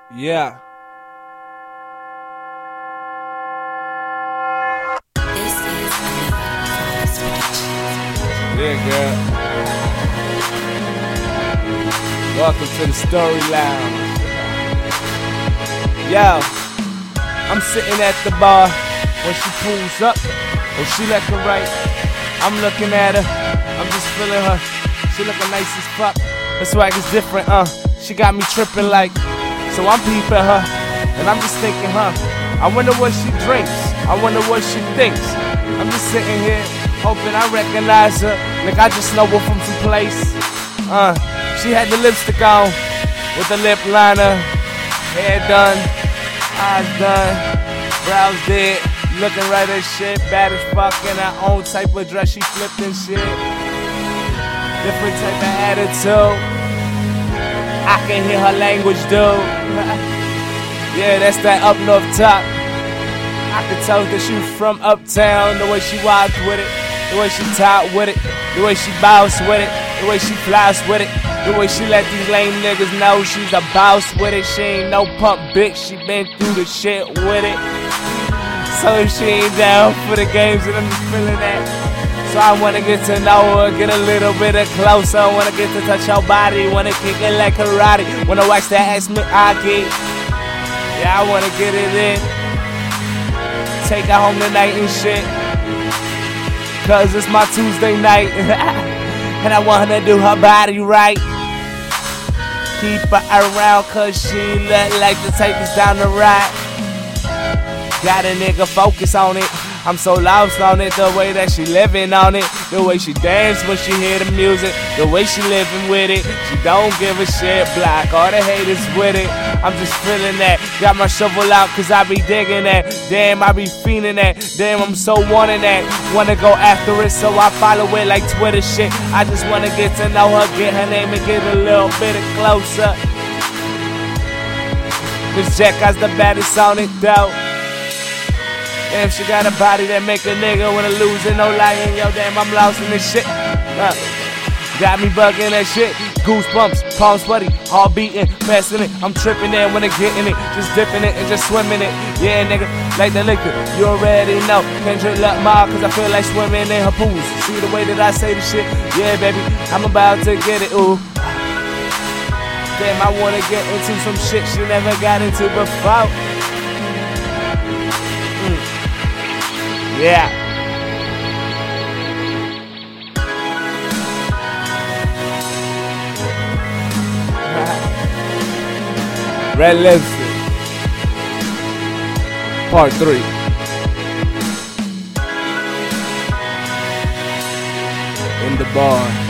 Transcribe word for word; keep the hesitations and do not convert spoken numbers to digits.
Yeah. This is another Flawless production. Yeah, girl. Welcome to the Story Lounge. Yo, I'm sitting at the bar when she pulls up. Oh, she looking right. I'm looking at her. I'm just feeling her. She looking nice as fuck. Her swag is different, uh. She got me tripping like. So I'm peeping her, and I'm just thinking, huh. I wonder what she drinks. I wonder what she thinks. I'm just sitting here, hoping I recognize her. Like I just know her from some place. Uh, she had the lipstick on with the lip liner, hair done, eyes done, brows did, looking right as shit, bad as fuck in her own type of dress. She flipped and shit. Different type of attitude. I can hear her language, dude. Yeah, that's that up north top. I can tell that she from uptown. The way she walk with it, the way she talk with it, the way she bounce with it, the way she flies with it, the way she let these lame niggas know she's a boss with it. She ain't no pump bitch, she been through the shit with it. So if she ain't down for the games, and I'm just feeling that. So I wanna get to know her, get a little bit of closer. Wanna get to touch her body, wanna kick it like karate. Wanna wax that ass me aki. Yeah, I wanna get it in. Take her home tonight and shit. Cause it's my Tuesday night. And I want her to do her body right. Keep her around cause she look like the type that's down the ride. Got a nigga focus on it. I'm so lost on it, the way that she living on it, the way she dance when she hear the music, the way she living with it. She don't give a shit, block all the haters with it. I'm just feeling that, got my shovel out cause I be digging that. Damn, I be feeling that, damn, I'm so wanting that. Wanna go after it, so I follow it like Twitter shit. I just wanna get to know her, get her name and get a little bit closer. Miss Jacka's the baddest on it though. Damn, she got a body that make a nigga wanna lose it, no lying. Yo, damn, I'm lost in this shit. Uh, got me bugging that shit. Goosebumps, palms sweaty, heart beating, passing it. I'm tripping there when I'm getting it, just dipping it and just swimming it. Yeah, nigga, like the liquor, you already know. Kendrick Lamar, cause I feel like swimming in her pools. See the way that I say the shit? Yeah, baby, I'm about to get it, ooh. Damn, I wanna get into some shit she never got into before. Yeah. Red Lipstick. Part three. In the bar.